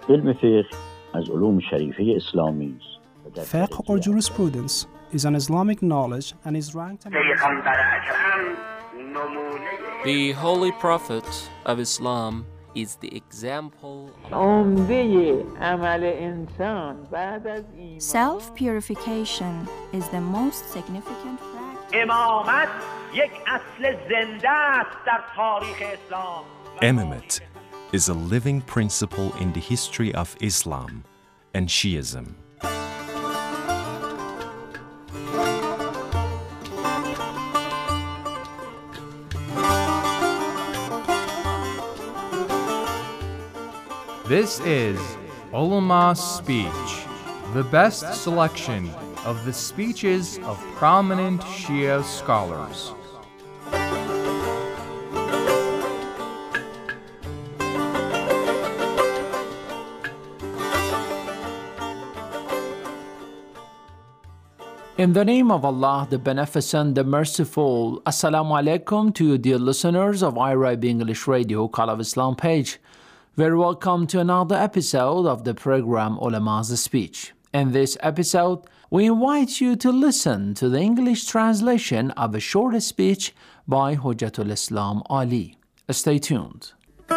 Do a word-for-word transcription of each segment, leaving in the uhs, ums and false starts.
علم فقه از علوم شریفه اسلامی است. Fiqh or jurisprudence is an Islamic knowledge and is ranked among The Holy Prophet of Islam is the example. Self-purification is the most significant practice. امامت یک اصل زنده است در تاریخ اسلام. Imamate is a living principle in the history of Islam and Shiism. This is Ulama Speech, the best selection of the speeches of prominent Shia scholars. In the name of Allah, the Beneficent, the Merciful, Assalamu alaikum to you dear listeners of I R I B English Radio Call of Islam page. Very welcome to another episode of the program Ulama's Speech. In this episode, we invite you to listen to the English translation of a short speech by Hujjatul Islam Ali. Stay tuned.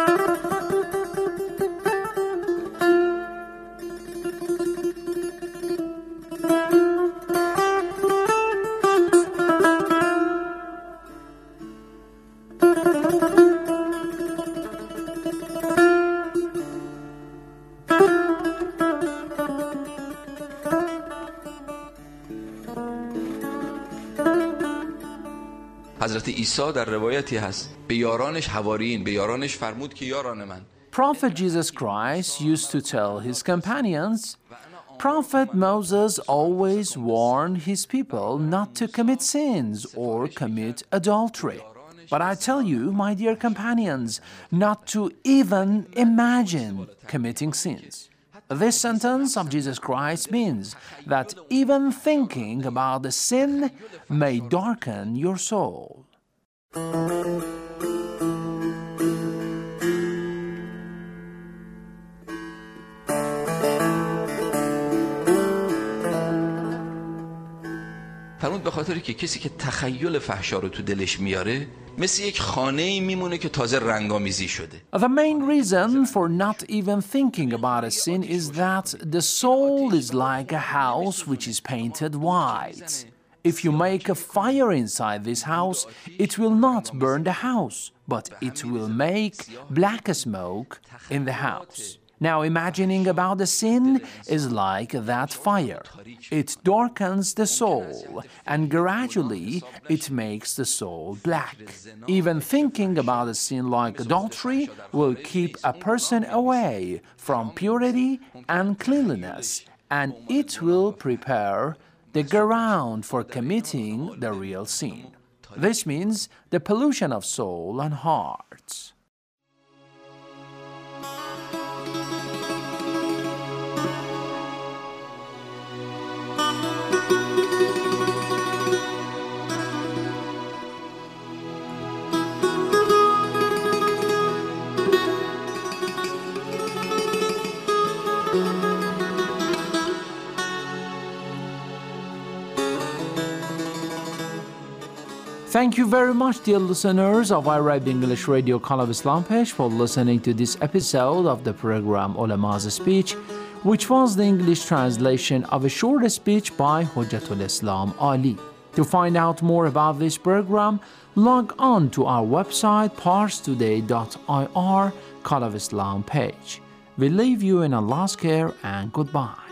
حضرت عیسی در روایتی هست به یارانش حواریین به یارانش فرمود که یاران من. Prophet Jesus Christ used to tell his companions, Prophet Moses always warned his people not to commit sins or commit adultery. But I tell you, my dear companions, not to even imagine committing sins. This sentence of Jesus Christ means that even thinking about the sin may darken your soul. فرمود به خاطر که کسی که تخیل فحشا رو تو دلش میاره مثل یک خانه‌ای میمونه که تازه رنگامیزی شده. The main reason for not even thinking about a sin is that the soul is like a house which is painted white. If you make a fire inside this house, it will not burn the house, but it will make black smoke in the house. Now, imagining about the sin is like that fire. It darkens the soul, and gradually it makes the soul black. Even thinking about a sin like adultery will keep a person away from purity and cleanliness, and it will prepare the ground for committing the real sin. This means the pollution of soul and hearts. Thank you very much, dear listeners of I R I B English Radio Call of Islam page, for listening to this episode of the program Ulama's Speech, which was the English translation of a short speech by Hujjatul Islam Ali. To find out more about this program, log on to our website pars today dot I R Call of Islam page. We leave you in Allah's care and goodbye.